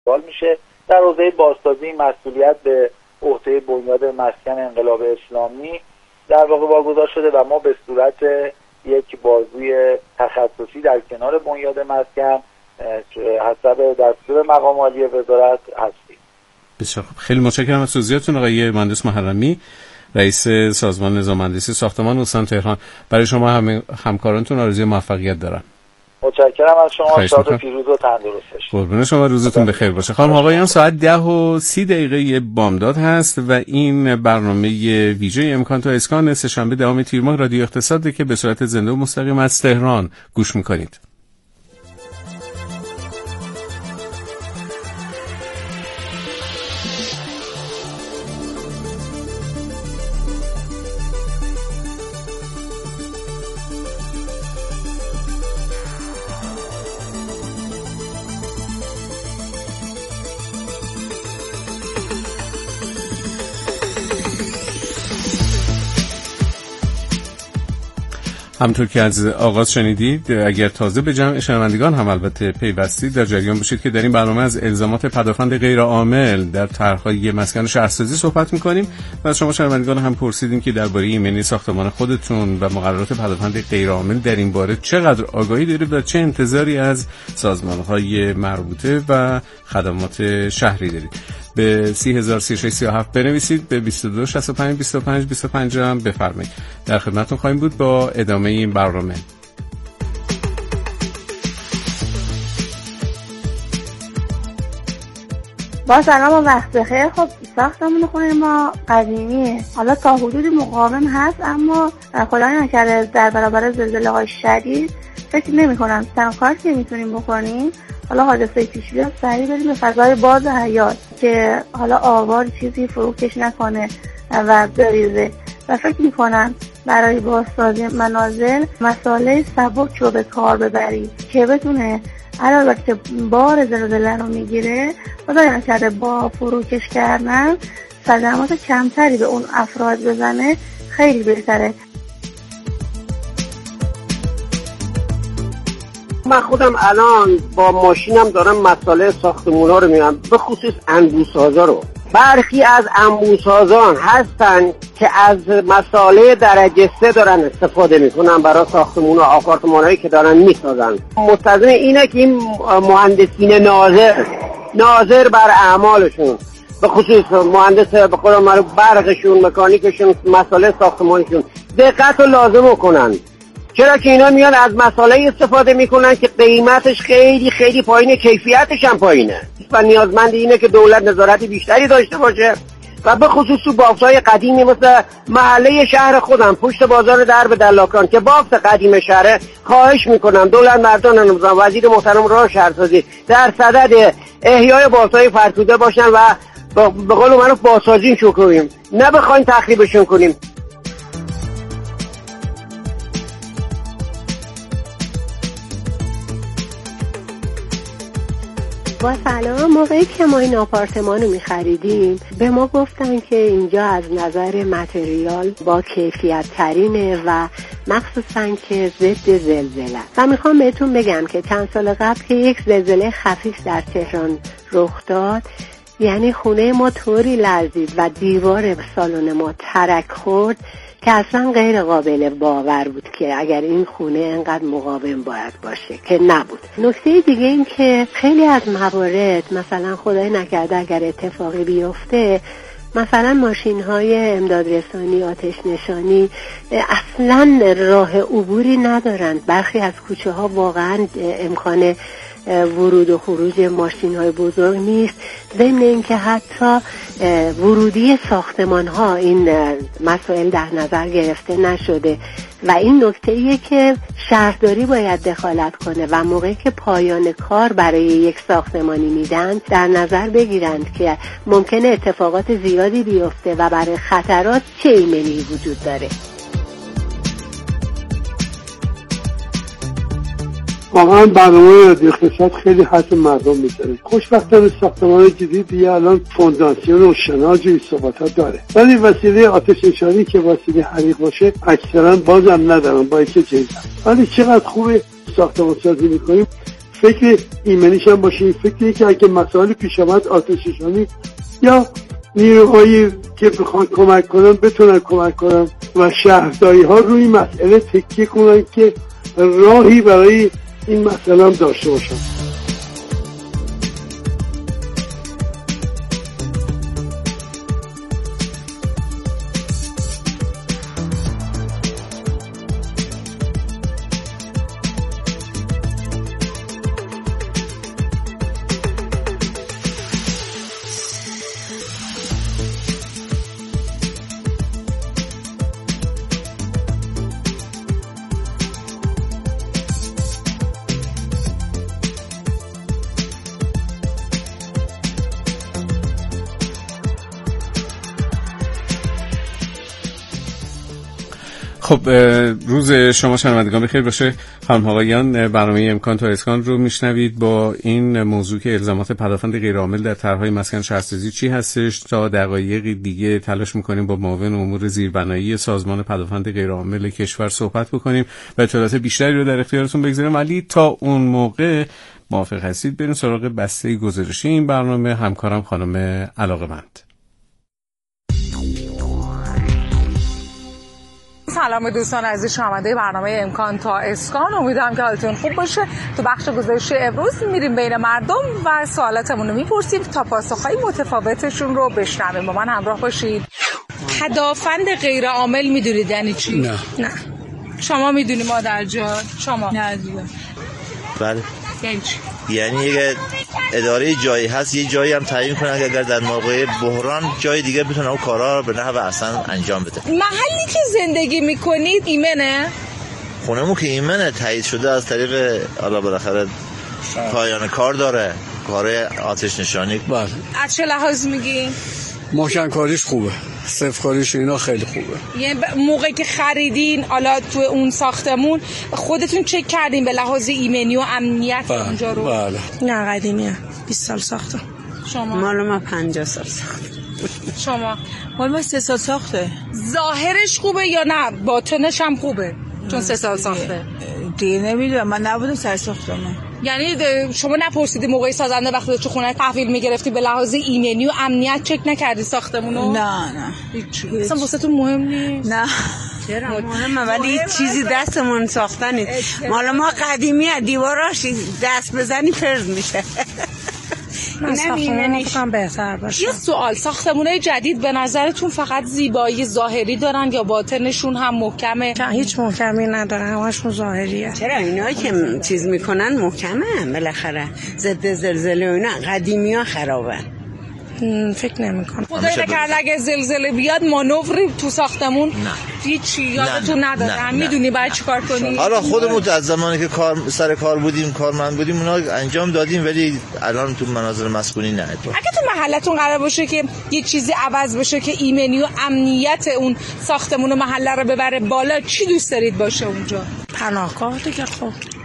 سال میشه. در حوزه بازسازی مسئولیت به عهده بنیاد مسکن انقلاب اسلامی در واقع واگذار شده و ما به صورت یک بازوی تخصصی در کنار بنیاد مسکن حسب دستور مقام عالی وزارت هستیم. بسیار خوب، خیلی متشکرم از توضیحاتتون آقای مهندس محرمی، رئیس سازمان نظام‌مهندسی ساختمان استان تهران. برای شما همکارانتون آرزوی موفقیت دارم. متشکرم از شما. شاد و پیروز و تندرست باشید. قربون شما، روزتون بخیر باشه. خانم آقایان، ساعت 10:30 بامداد هست و این برنامه ویژه امکان تا اسکان سه‌شنبه دهم تیر ماه رادیو اقتصاد که به صورت زنده و مستقیم از تهران گوش می‌کنید. همونطور که از آغاز شنیدید، اگر تازه به جمع شنوندگان هم البته پیوستید، در جریان باشید که در این برنامه از الزامات پدافند غیرعامل در طرح‌های مسکن شهرسازی صحبت می‌کنیم و از شما شنوندگان هم پرسیدیم که درباره ایمنی ساختمان خودتون و مقررات پدافند غیرعامل در این باره چقدر آگاهی دارید و چه انتظاری از سازمان‌های مربوطه و خدمات شهری دارید. به 303637 بنویسید، به 22652525 هم بفرمایید. در خدمتتون خواهیم بود با ادامه این برنامه. با سلام و وقت بخیر. خب ساختمون خونه ما قدیمیه، حالا تا حدودی مقاوم هست، اما خدای نکرده در برابر زلزله‌های شدید فکر نمی‌کنم تنها کاری که میتونیم بکنیم حالا حادثه پیش بیاد سریع بریم به فضای باز حیات که حالا آوار چیزی فروکش نکنه و بریزه و فکر میکنم برای بازسازی منازل مسئله سبک رو به کار ببرید که بتونه علاوه که بار زلزله رو میگیره خدای نکرده با فروکش کردن صدمات کمتری به اون افراد بزنه، خیلی بهتره. من خودم الان با ماشینم دارم مسئله ساختمونا رو میبینم، به خصوص انبوسازا رو. برخی از انبوسازان هستن که از مسئله درجه 3 دارن استفاده میکنن برای ساختمونا، آپارتمانایی که دارن میسازن. مستلزم اینه که این مهندسین ناظر بر اعمالشون، به خصوص مهندس به قول معروف برقشون، مکانیکشون، مسئله ساختمانشون دقت رو لازم کنن. چرا که اینا میان از مسائل استفاده میکنن که قیمتش خیلی خیلی پایینه، کیفیتش هم پایینه و نیازمند اینه که دولت نظارت بیشتری داشته باشه و به خصوص تو بافت‌های قدیمی مثل محله شهر خودم پشت بازار درب دلاکان که بافت قدیم شهره، خواهش میکنم دولت مردان نظام وزیر محترم راه شهرسازی در صدد احیای بافت‌های فرسوده باشن و به قول معروف بازسازی شو کنیم، نه بخوایم تخریبشون کنیم. با سلام، موقعی که ما این آپارتمان رو می‌خریدیم به ما گفتن که اینجا از نظر متریال با کیفیت ترینه و مخصوصاً که ضد زلزله. و میخوام بهتون بگم که چند سال قبل که یک زلزله خفیف در تهران رخ داد، یعنی خونه ما طوری لرزید و دیوار سالن ما ترک خورد که اصلا غیر قابل باور بود که اگر این خونه انقدر مقاوم باید باشه، که نبود. نکته دیگه این که خیلی از موارد مثلا خدای نکرده اگر اتفاقی بیفته، مثلا ماشین‌های امدادرسانی، آتش نشانی اصلا راه عبوری ندارند. برخی از کوچه‌ها واقعا امکان ورود و خروج ماشین‌های بزرگ نیست. ضمن اینکه حتی ورودی ساختمان‌ها این مسائل در نظر گرفته نشده و این نکته‌ایه که شهرداری باید دخالت کنه و موقعی که پایان کار برای یک ساختمانی میدن در نظر بگیرند که ممکنه اتفاقات زیادی بیفته و برای خطرات چه ایمنی وجود داره. واقعا برنامه رادیو اقتصاد خیلی حرف مردم میزنه. خوشبختانه ساختمان جدید دیگه الان فونداسیون و شناج و این صحبت‌ها داره، ولی وسیله آتش نشانی که وسیله حریق باشه اکثرا بازم ندارن با اینکه جدید. ولی چقدر خوبه ساختمان سازی میکنیم، فکر ایمنیش هم باشه، این فکری که اگه مسائل پیش آمد آتش‌نشانی یا نیروهایی که بخوان کمک کنن بتونن کمک کنن و شهرداری ها روی مسئله تکیه کنن که راهی برای این مسئله هم داشته باشن. خب روز شما شنوندگان بخیر باشه. خانم آقایان، برنامه امکان تا اسکان رو میشنوید با این موضوع که الزامات پدافند غیرعامل در طرح‌های مسکن شهرسازی چی هستش. تا دقایق دیگه تلاش میکنیم با معاون امور زیربنایی سازمان پدافند غیرعامل کشور صحبت بکنیم و اطلاعات بیشتری رو در اختیارتون بگذاریم، ولی تا اون موقع موافق هستید بریم سراغ بسته گزارشی این برنامه. همکارم خانم علاقه‌مند. سلام دوستان عزیز، شنونده برنامه امکان تا اسکان، امیدوارم که حالتون خوب باشه. تو بخش گزارشی امروز میریم بین مردم و سوالاتمون رو میپرسیم تا پاسخهای متفاوتشون رو بشنویم. با من همراه باشید. پدافند غیر عامل میدونید یعنی چی؟ نه. شما میدونی مادر جان؟ شما؟ نه دیگه. بله. یعنی چی؟ یعنی اگه اداره جایی هست یه جایی هم تعیین کنه که اگر در موقع بحران جای دیگه بتونه اون کارا رو به نحو احسن انجام بده. محلی که زندگی میکنید ایمنه؟ خونمون که ایمنه، تایید شده از طریق حالا بالاخره پایان کار داره، کار آتش نشانی. بله. از چه لحاظ میگی؟ محکم کاریش خوبه، صفر کاریش اینا خیلی خوبه. یعنی موقعی که خریدین حالا تو اون ساختمون خودتون چک کردین به لحاظ ایمنی و امنیت اونجا رو؟ بله. نه قدیمیه، 20 سال ساخته. شما؟ مال ما 50 سال ساخته. شما؟ مال ما 3 سال ساخته. ظاهرش خوبه یا نه باطنش هم خوبه چون 3 سال ساخته؟ دیگه نمیدونم، من نبودم سر ساختمون. یعنی شما نپرسیدی موقعی سازنده وقتی تو خونه تحویل میگرفتی به لحاظ ایمنی و امنیت چک نکردی ساختمونو؟ نه هیچ. اصلا واسهتون مهم نیست؟ نه. چرا مهمه، ولی چیزی دستمون ساخته نیست. مال ما قدیمیه، دیواراش دست بزنی فرض میشه. من ساختمون فکرم بهتر باشه. یه سوال، ساختمونای جدید به نظرتون فقط زیبایی ظاهری دارن یا باطنشون هم محکمه؟ هیچ محکمی نداره، همشون ظاهریه. چرا اینا که چیز میکنن محکمه بالاخره، ضد زلزله و اینا. قدیمی‌ها خرابن. فکر نمی‌کنم. خدای نکرده اگه زلزله بیاد مانوری تو ساختمون هیچی یادتون نداره. میدونی باید چیکار کنی؟ حالا خودمون از زمانی که سر کار بودیم، کارمند بودیم، اونا انجام دادیم، ولی الان تو مناظر مسکونی نه. اگه تو محلتون قرار باشه که یه چیزی عوض بشه که ایمنی و امنیت اون ساختمون و محله رو ببره بالا، چی دوست دارید باشه اونجا؟ پناهگاه دیگه. خب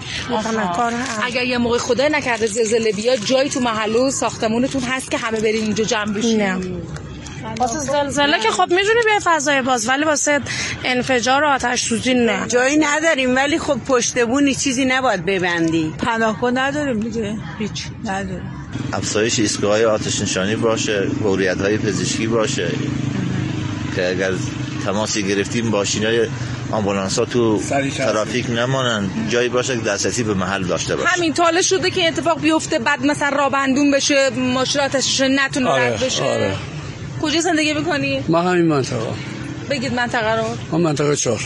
اگر یه موقع خدای نکرده زلزله بیاد، جایی تو محله و ساختمونتون هست که همه برین اونجا جمع بشین؟ نه. واسه زلزله که خب میتونی به فضای باز، ولی واسه انفجار و آتش سوزی نه. جایی نداریم، ولی خب پشتبونی چیزی نباید ببندی. پناهگاه نداریم دیگه، هیچ نداریم. افزایش ایستگاه‌های آتش نشانی باشه، فوریت‌های پزشکی باشه که اگر تماسی گرفتیم ماشینای آمبولانس‌ها تو ترافیک نمانن، جایی باشه که دسترسی به محل داشته باشه. همین تاله شده که اتفاق بیفته بعد مثلا راه بندون بشه، ماشیناتش نتونه رد بشه. آره. کجا زندگی می‌کنی؟ ما همین منطقه. بگید منطقه رو. ما منطقه 4.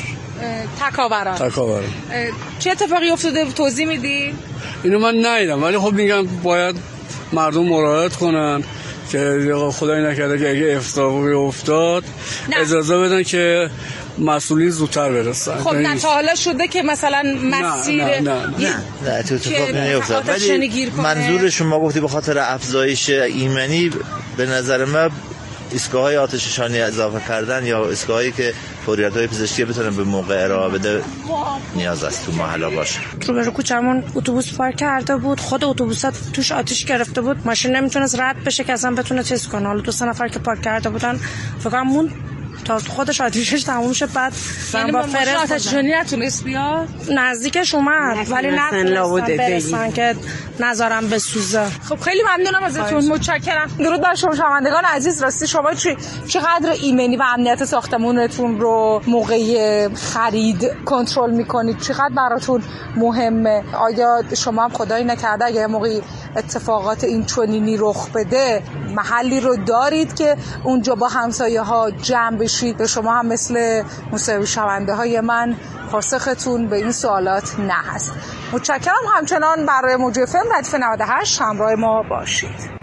تکاورا. چه اتفاقی افتاده توضیح میدی؟ اینو من ندیدم، ولی خب میگم باید مردم مراعات کنن که خدای نکرده که اگه اتفاقی افتاد اجازه بدن که مسئولین زودتر برسن. خب نه تا حالا شده که مثلا مسیر نه اتفاق نمیافتاد، ولی منظور شما گفتی به خاطر افزایش ایمنی، به نظر من ایستگاه‌های آتش نشانی اضافه کردن یا ایستگاهایی که فوریت‌های پزشکی بتونن به موقع ارائه بده نیاز است تو محله باشه. روبرو کوچمون اتوبوس پارک کرده بود، خود اتوبوسات توش آتش گرفته بود، ماشین نمیتونست رد بشه که اصلا بتونه چیز کنه. حالا 2 نفر که پارک کرده بودن فکر کنم تا خودش آتیشش تموم شه. بعد با فرش آتش‌نشانی نتونست بیاد، نزدیکش اومد ولی نتونستن برسن که نذارم بسوزه. خب خیلی ممنونم ازتون، متشکرم. درود بر شما شنوندگان عزیز. راستی شما چقدر ایمنی و امنیت ساختمونتون رو موقع خرید کنترل میکنید؟ چقدر براتون مهمه؟ آیا شما هم خدایی نکرده اگه موقعی اتفاقات این چنینی رخ بده محلی رو دارید که اونجا با همسایه ها جمع بشید؟ شما هم مثل مصاحبه شونده های من پاسختون به این سوالات نه هست. متشکرم. همچنان برای موج FM ردیف 98 همراه ما باشید.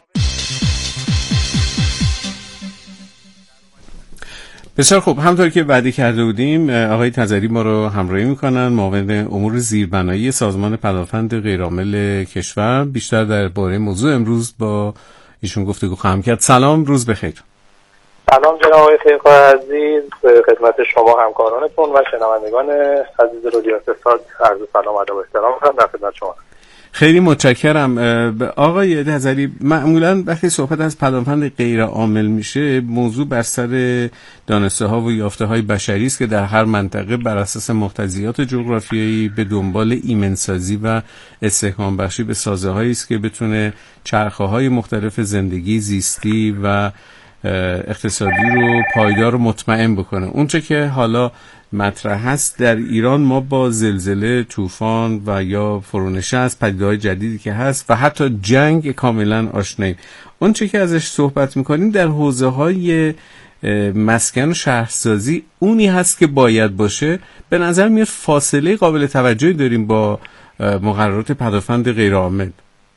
بسیار خوب، همونطور که وعده کرده بودیم آقای تذری ما رو همراهی میکنن، معاون امور زیربنایی سازمان پدافند غیرعامل کشور. بیشتر درباره موضوع امروز با ایشون گفتگو خواهم کرد. سلام، روز بخیر. سلام جناب آقای خیرخواه عزیز، خدمت شما همکارانتون و شنوندگان عزیز رادیو اقتصاد عرض سلام و ادب و احترام می‌کنم در خدمت شما. خیلی متشکرم. آقای تذری، معمولا وقتی صحبت از پدافند غیر عامل میشه موضوع بر سر دانسته ها و یافته های بشری است که در هر منطقه بر اساس مقتضیات جغرافیایی به دنبال ایمنسازی و استحکام بخشی به سازه هایی است که بتونه چرخه های مختلف زندگی، زیستی و اقتصادی رو پایدار و مطمئن بکنه. اونچه که حالا مطرح هست در ایران، ما با زلزله، طوفان و یا فرونشست، پدیده‌های جدیدی که هست و حتی جنگ کاملا آشناییم. اونچه که ازش صحبت میکنیم در حوزه‌های مسکن و شهرسازی اونی هست که باید باشه. به نظر میاد فاصله قابل توجهی داریم با مقررات پدافند غیرعامل.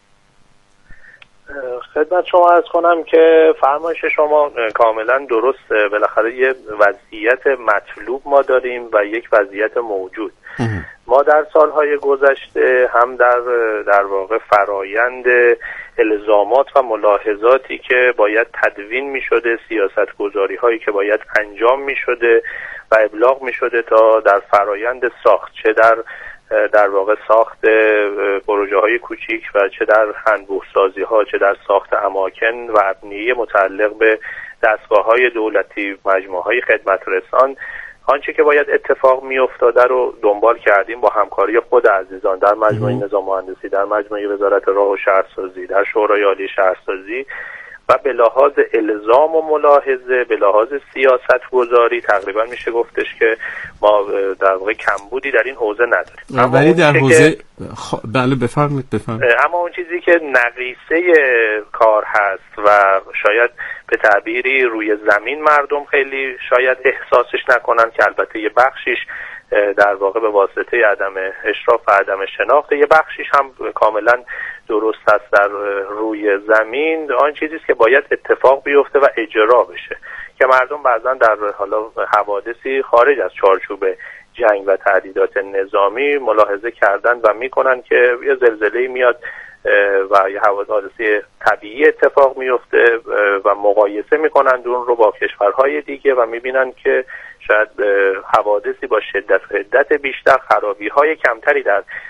خدمت شما عرض کنم که فرمایش شما کاملا درسته. بالاخره یه وضعیت مطلوب ما داریم و یک وضعیت موجود. ما در سالهای گذشته هم در واقع فرایند الزامات و ملاحظاتی که باید تدوین می شده، سیاست گذاری هایی که باید انجام می شده و ابلاغ می شده تا در فرایند ساخت، چه در واقع ساخت پروژه های کوچیک و چه در انبوه سازی ها، چه در ساخت اماکن و ابنیه متعلق به دستگاه های دولتی، مجموعه های خدمت رسان، آنچه که باید اتفاق می افتاده رو دنبال کردیم با همکاری خود عزیزان در مجموعه نظام مهندسی، در مجموعه وزارت راه و شهرسازی، در شورای عالی شهرسازی و به لحاظ الزام و ملاحظه، به لحاظ سیاست گذاری تقریبا میشه گفتش که ما در واقع کمبودی در این حوزه نداریم. ولی در حوزه بله بفرمایید. اما اون چیزی که نقیصه کار هست و شاید به تعبیری روی زمین مردم خیلی شاید احساسش نکنن، که البته یه بخشیش در واقع به واسطه عدم اشراف و عدم شناخت، یه بخشیش هم کاملا درست است در روی زمین، آن چیزی است که باید اتفاق بیفته و اجرا بشه، که مردم بعضا در حالا حوادثی خارج از چارچوب جنگ و تهدیدات نظامی ملاحظه کردن و میکنن که یه زلزله میاد و یه حوادثی طبیعی اتفاق میفته و مقایسه میکنن اون رو با کشورهای دیگه و میبینن که شاید حوادثی با شدت بیشتر، خرابی‌های کمتری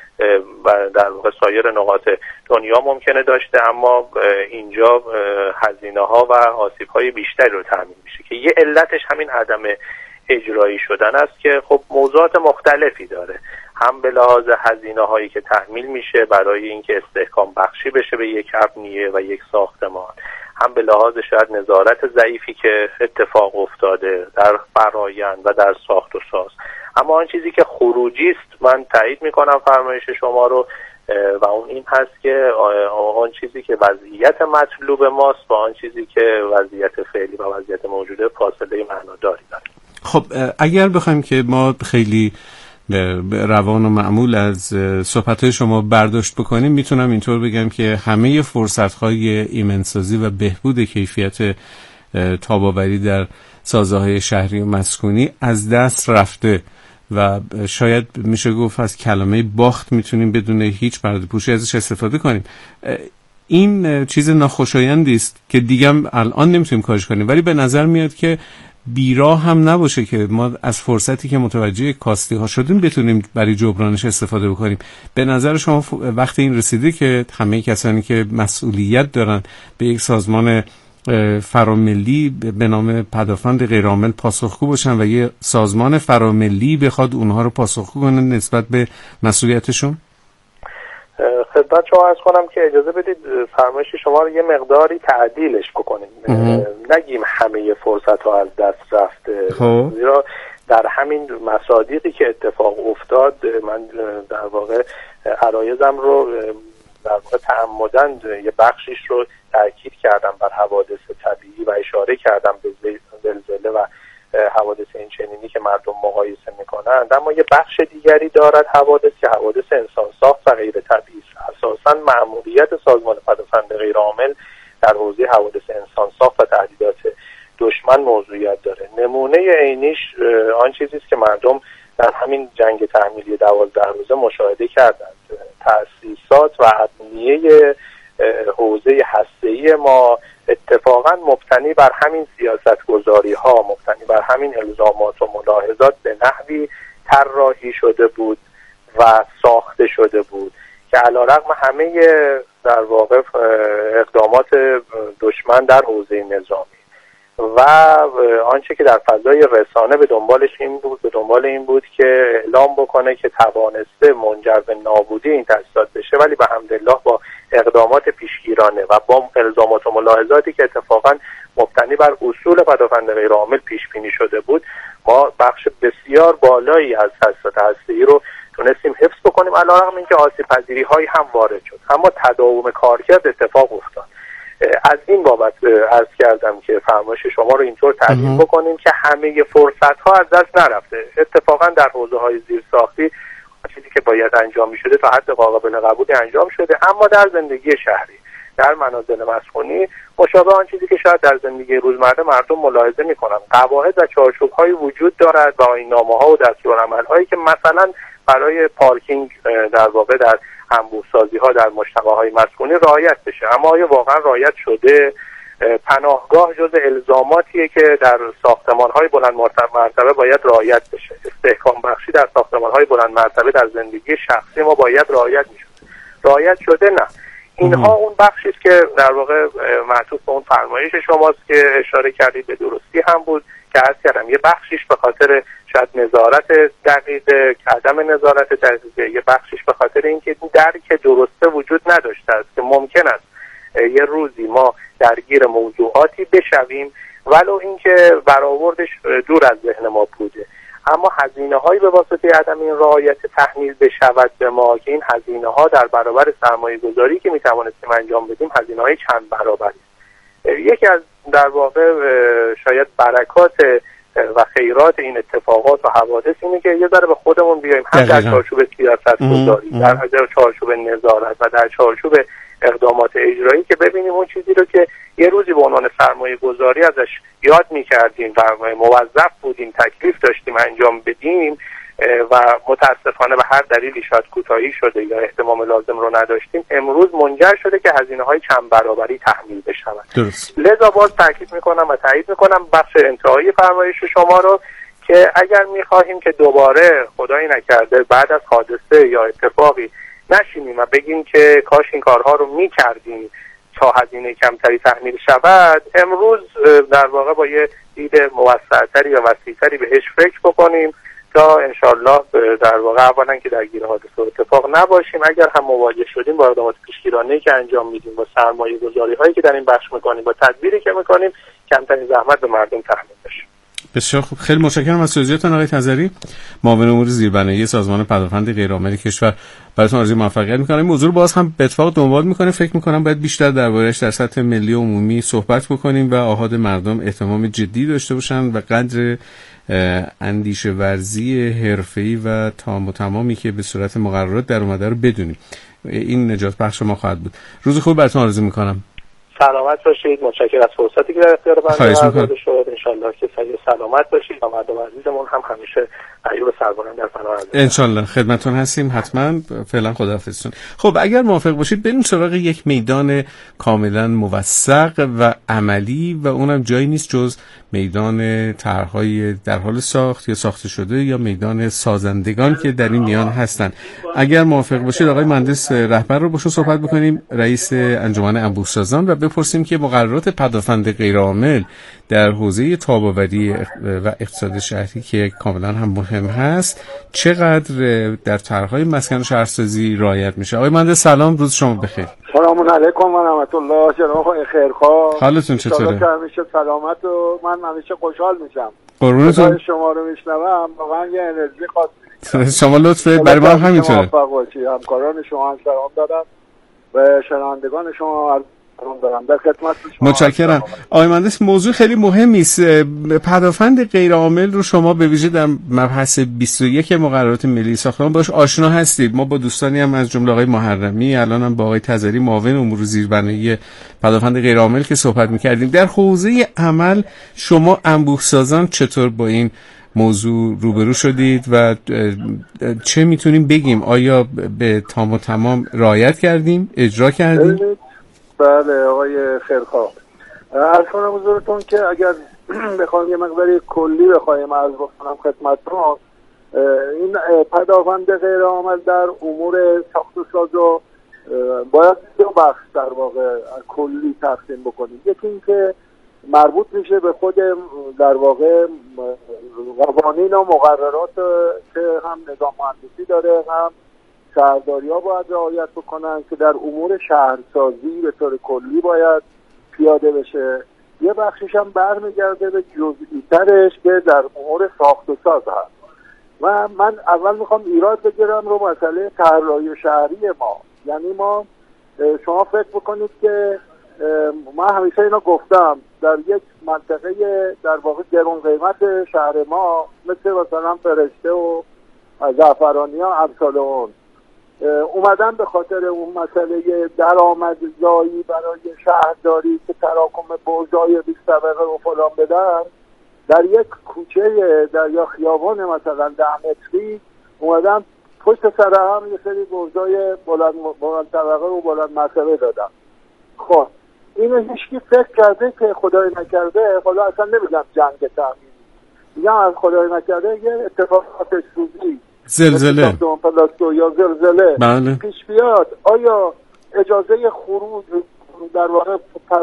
در واقع سایر نقاط دنیا ممکنه داشته، اما اینجا هزینه‌ها و آسیب‌های بیشتری رو تحمیل میشه که یه علتش همین عدم اجرایی شدن است که خب موضوعات مختلفی داره، هم به لحاظ هزینه‌هایی که تحمیل میشه برای اینکه استحکام بخشی بشه به یک ابنیه و یک ساختمان، هم به لحاظ شاید نظارت ضعیفی که اتفاق افتاده در فرآیند و در ساخت و ساز. اما آن چیزی که خروجی است، من تایید میکنم فرمایش شما رو و اون این هست که آن چیزی که وضعیت مطلوب ماست با آن چیزی که وضعیت فعلی و وضعیت موجوده فاصله معناداری داره. خب اگر بخوایم که ما خیلی روان و معمول از صحبت‌های شما برداشت بکنیم، میتونم اینطور بگم که همه فرصت‌های ایمنسازی و بهبود کیفیت تاب‌آوری در سازه‌های شهری و مسکونی از دست رفته و شاید میشه گفت از کلمه باخت میتونیم بدون هیچ پرده‌پوشی ازش استفاده کنیم. این چیز ناخوشایندی است که دیگه الان نمیتونیم کارش کنیم، ولی به نظر میاد که بیراه هم نباشه که ما از فرصتی که متوجه کاستی ها شدیم بتونیم برای جبرانش استفاده بکنیم. به نظر شما وقتی این رسیده که همه کسانی که مسئولیت دارن به یک سازمان فراملی به نام پدافند غیرعامل پاسخگو باشن و یه سازمان فراملی بخواد اونها رو پاسخگو کنه نسبت به مسئولیتشون؟ خدمت شما عرض کنم که اجازه بدید فرمایش شما رو یه مقداری تعدیلش بکنیم. نگیم همه فرصت ها از دست رفته، زیرا در همین مصادیقی که اتفاق افتاد من در واقع عرایضم رو در واقع تعمداً یه بخشیش رو تاکید کردم بر حوادث طبیعی و اشاره کردم به زلزله و حوادث این چنینی که مردم مقایسه میکنند، اما یه بخش دیگری دارد حوادث که حوادث انسان ساخت و غیر طبیعی است. اساساً مأموریت سازمان پدافند غیرعامل در حوزه حوادث انسان ساخت و تهدیدات دشمن موضوعیت داره. نمونه عینیش آن چیزی است که مردم در همین جنگ تحمیلی 12 روزه مشاهده کردند. تأسیسات و ابنیه حوزه هسته‌ای ما اتفاقا مبتنی بر همین سیاست‌گذاری ها، مبتنی بر همین الزامات و ملاحظات به نحوی طراحی شده بود و ساخته شده بود که علیرغم همه در واقع اقدامات دشمن در حوزه نظامی و آنچه که در فضای رسانه به دنبال این بود که اعلام بکنه که توانسته منجر به نابودی این تأسیسات بشه، ولی به حمدالله با اقدامات پیشگیرانه و با الزامات و ملاحظاتی که اتفاقا مبتنی بر اصول پدافند غیرعامل پیش بینی شده بود، ما بخش بسیار بالایی از تأسیسات هسته‌ای رو تونستیم حفظ بکنیم، علیرغم اینکه آسیب پذیری هایی هم وارد شد، اما تداوم کارکرد اتفاق افتاد. از این بابت عرض کردم که فرمایش شما رو اینطور تعریف بکنیم که همه فرصت ها از دست نرفته. اتفاقا در حوزه های زیرساختی چیزی که باید انجام می شده تا حد قابل قبولی انجام شده، اما در زندگی شهری، در منازل مسکونی مشابه آن چیزی که شاید در زندگی روزمره مردم ملاحظه می کنند. قواعد و چارچوب های وجود دارد و آیین‌نامه ها و دستورالعمل هایی که مثلا برای پارکینگ در واقع در انبوه سازی ها در مجتمع های مسکونی رعایت بشه، اما آیا واقعا رعایت شده؟ پناهگاه جز الزاماتیه که در ساختمان های بلند مرتبه باید رعایت بشه. استحکام بخشی در ساختمان های بلند مرتبه در زندگی شخصی ما باید رعایت میشه. رعایت شده؟ نه. اینها اون بخشی است که در واقع معطوف به اون فرمایش شماست که اشاره کردید، به درستی هم بود که عرض کردم یه بخشیش به خاطر شاید نظارت دقیقه، عدم نظارت دقیقه، یه بخشیش به خاطر اینکه درک درسته وجود نداشته است که ممکن است یه روزی ما درگیر موضوعاتی بشویم ولو اینکه برآوردش دور از ذهن ما بوده، اما هزینه هایی به واسطه عدم این رعایت تحمیل بشود به ما که این هزینه ها در برابر سرمایه گذاری که می توانستیم انجام بدیم هزینه های چند برابری. یکی از در واقع شاید برکات و خیرات این اتفاقات و حوادث اینه که یه ذره به خودمون بیایم، هم در چارچوب سیاست گذاری، در چارچوب نظارت و در چارچوب اقدامات اجرایی، که ببینیم اون چیزی رو که یه روزی به عنوان سرمایه گذاری ازش یاد می‌کردیم و موظف بودیم، تکلیف داشتیم انجام بدیم و متاسفانه به هر دلیلی شاید کوتاهی شده یا اهتمام لازم رو نداشتیم، امروز منجر شده که هزینه‌های چند برابری تحمیل بشود. لذا باز تاکید می‌کنم و تایید می‌کنم بخش انتهایی فرمایش شما رو که اگر می‌خواهیم که دوباره خدایی نکرده بعد از حادثه یا اتفاقی نشینیم و بگیم که کاش این کارها رو می‌کردیم تا هزینه کمتری تحمیل شود، امروز در واقع با یه دید موسع‌تری و وسیع‌تری بهش فکر بکنیم تا انشالله در واقع اولا که درگیر حادثه و اتفاق نباشیم، اگر هم مواجه شدیم با اقدامات پیشگیرانه‌ای که انجام میدیم، با سرمایه گذاری هایی که در این بخش میکنیم، با تدبیری که میکنیم، کمترین زحمت به مردم تحمیل بشه. بسیار خوب، خیلی متشکرم از توضیحاتتون آقای تذری، معاون امور زیربنایی سازمان پدافند غیرعامل کشور. براتون آرزوی موفقیت می‌کنم. این موضوع رو باز هم به اتفاق دنبال می‌کنیم، فکر می‌کنم باید بیشتر درباره‌اش در سطح ملی و عمومی صحبت بکنیم و آحاد مردم اهتمام جدی داشته باشن و قدر اندیشه ورزی حرفه‌ای و تام و تمامی که به صورت مقررات در اومده رو بدونیم. این نجات بخش ما خواهد بود. روز خوب براتون آرزو می‌کنم. سلامت باشید. متشکرم از فرصتی که در اختیار بنده قرار شد. انشالله که سلامت باشید و مردم عزیزمون هم همیشه ایوب سربلند در پناه هستند. انشالله خدمتتون هستیم حتما. فعلا خداحافظتون. خب اگر موافق باشید بریم سراغ یک میدان کاملا موثق و عملی و اونم جایی نیست جز میدان طرح‌های در حال ساخت یا ساخته شده یا میدان سازندگان که در این میان هستند. اگر موافق باشید آقای مهندس رهبر رو با شما صحبت بکنیم، رئیس انجمن انبوه‌سازان، و بپرسیم که مقررات پدافند غیرعامل در حوزه تاب‌آوری و اقتصاد شهری که کاملا هم مهم هست چقدر در طرح‌های مسکن شهرسازی رعایت میشه. آقای مهندس سلام، روز شما بخیر. سلام علیکم و رحمت الله. جناب خیرخواه، حالتون چطوره؟ همیشه سلامت و من همیشه خوشحال میشم. قربونتون. شما رو میشنوم واقعا یه انرژی خاصی. شما لطفه برای ما همینطوره. موفق باشید. همکاران شما هم سلام دارم و شنوندگان شما دارم در خدمت شما. متشکرم. آقای مهندس، موضوع خیلی مهمی است. پدافند غیرعامل رو شما به ویژه در مبحث 21 مقررات ملی ساختمان باش آشنا هستید. ما با دوستانی هم از جمله آقای محرمی، الان هم با آقای تزری معاون امور زیربنایی پدافند غیرعامل که صحبت می‌کردیم. در حوزه عمل شما انبوه سازان چطور با این موضوع روبرو شدید و چه میتونیم بگیم؟ آیا به تام و تمام رعایت کردیم؟ اجرا کردیم؟ بله آقای خیرخواه، عرض کنم حضورتون که اگر بخوایم یه مقداری کلی بخوایم عرض بکنم خدمتتون، این پدافند غیرعامل در امور ساخت و ساز رو باید دو بخش در واقع کلی تقسیم بکنیم. یکی این که مربوط میشه به خود در واقع قوانین و مقررات که هم نظام مهندسی داره هم شهرداری ها باید رعایت بکنن که در امور شهرسازی به طور کلی باید پیاده بشه. یه بخشش هم برمیگرده به جزئی ترش که در امور ساخت و ساز هست. و من اول میخوام ایراد بگیرم رو مسئله طراحی شهری ما. یعنی ما شما فکر بکنید که من همیشه اینا گفتم در یک منطقه در واقع گرون قیمت شهر ما مثلا فرشته و زعفرانی ها امثال اون اومدن به خاطر اون مسئله درآمدزایی برای شهرداری که تراکم برجای 20 طبقه و فلان بدن، در یک کوچه در یا خیابان مثلا 10 متری اومدن پشت سر هم یه سری برجای بلند طبقه و بلند مرتبه دادن. خب اینو هیچکی فکر کرده که خدای نکرده، حالا اصلا نمیگم جنگ تامین، میگم از خدای نکرده یه اتفاق آتش سوزی، زلزله یا زلزله بله. پیش بیاد، آیا اجازه خروج در واقع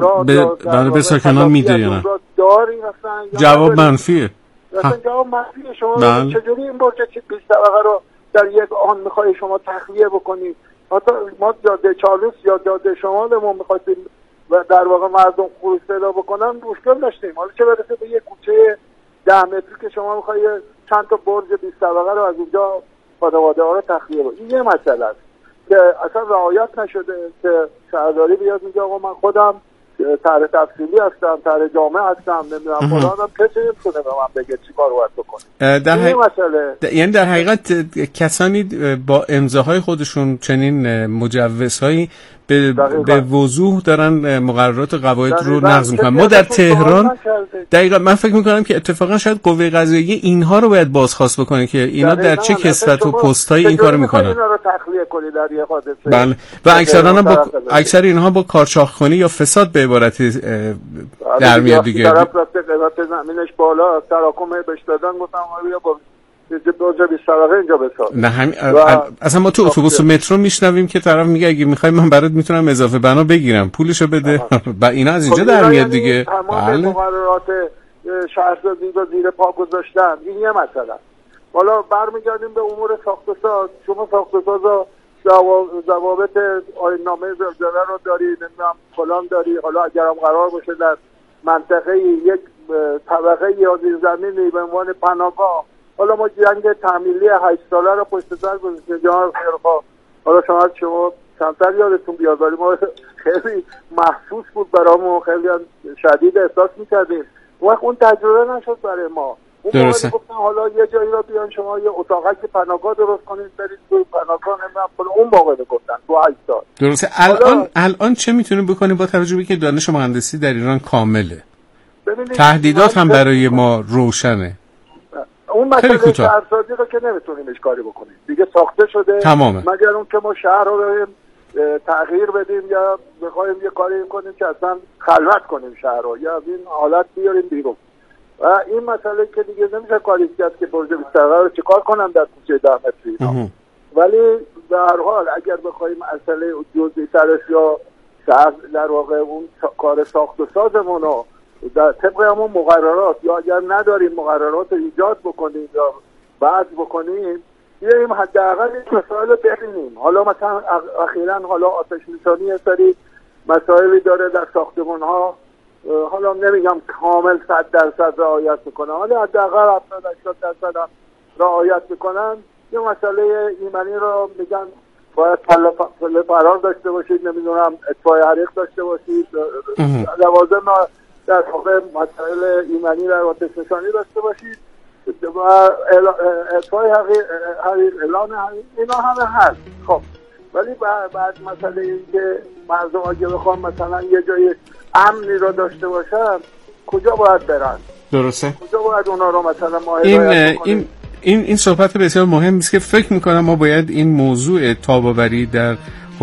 فرار به ساکنان میده یا نه؟ داری مثلا جواب منفیه. مثلا جواب منفیه. شما چجوری این برج 20 طبقه رو در یک آن میخوای شما تخلیه بکنید؟ حتی ما جاده چالوس یا جاده شمالمون میخواستیم و در واقع مردم خروج پیدا بکنن مشکل داشتیم، حالا چه برسه به یک کوچه 10 متری که شما میخوای چند تا برج 20 طبقه رو از اونجا خانواده ها رو تخلیه بکنید. این یه مسئله است که اصلا رعایت نشده که شهرداری بیاد میگه آقا من خودم طرح تفصیلی هستم، طرح جامع هستم، نمیدونم فلانم، کسی نمیتونه به من بگه چیکار باید بکنه. یعنی در حقیقت کسانی با امضاهای خودشون چنین مجوزهایی به وضوح دارن مقررات و قواعد رو نقض میکنن. ما در تهران دقیقاً من فکر میکنم که اتفاقا شاید قوه قضاییه اینها رو باید بازخواست بکنه که اینا در چه کسوت و پستایی این کارو میکنن. اینا رو تخلیه کنی در یه حادثه. بله. و اکثر اینها با کارچاخ‌کنی یا فساد به عبارتی در میاد دیگه. طرف رفته قیمت زمینش بالا، تراکم بهش دادن، گفتم بیا با برج 20 طبقه اینجا بساز. نه اصلا ما تو اتوبوس و مترو میشنویم که طرف میگه اگه میخوای من برات میتونم اضافه بنا بگیرم، پولشو بده. اینا از اینجا در میاد دیگه. تمام مقررات شهرسازی رو زیر پا گذاشتن. این یه مسئله. حالا برمیگردیم به امور ساخت و ساز. شما ساخت و ساز ضوابط آیین‌نامه زلزله رو داری، نمیدونم فلان داری. حالا اگرم قرار باشه در منطقه یک طبقه یا زیرزمینی به عنوان پناهگاه، حالا ما جنگ تعمیلی 8 ساله رو پشت سر گذاشتیم. جناب خیرخواه، حالا شما کمتر یادتون بیاد ولی ما خیلی محسوس بود برامون، خیلی شدید احساس میکردیم. وقت اون تجربه نشد برای ما. اون موقع گفتن حالا یه جایی رو بیان شما یه اتاقک پناهگاه درست کنید برید توی پناهگاه، نمیدونم اون موقع گفتن تو 8 سال. درسته. الان چه میتونیم بکنیم با توجه به که دانش مهندسی در ایران کامله؟ تهدیدات هم برای ما روشنه. اون مسئله شهرسازی رو که نمیتونیم اشکالی بکنیم دیگه، ساخته شده تمامه. مگر اون که ما شهر رو تغییر بدیم یا بخوایم یه کاری کنیم که اصلا خلوت کنیم شهر رو یا این حالت بیاریم بیرون. و این مسئله که دیگه نمیشه کاری کرد که برج 20 طبقه رو چیکار کنم در کوچه 10 متری. ولی در هر حال اگر بخوایم مسئله جزئی ترش یا در واقع اون کار ساخت و سازمون رو در طبق همون مقررات یا اگر نداریم مقررات رو ایجاد بکنیم یا بعد بکنیم بیاییم حداقل این مسائل ببینیم. حالا مثلا اخیراً حالا آتش نشانی یه سری مسائلی داره در ساختمان ها، حالا نمیگم کامل 100% رعایت میکنن، حالا حداقل 70-80% رعایت میکنن. یه مسئله ایمنی رو میگن باید پله فرار داشته باشید، نمیدونم اطفای حریق داشته باشید، لوازم در واقع مسائل ایمنی در آتش نشانی داشته باشید و اطفای حریق، اعلان حریق، اینا همه هست. خب ولی بعد مسئله این که مردم اگه بخوام مثلا یه جای امنی رو داشته باشن کجا باید برن؟ درسته. کجا باید اونا رو مثلا ما هدایت بکنیم؟ این صحبت بسیار مهم است که فکر میکنم ما باید این موضوع تاب‌آوری در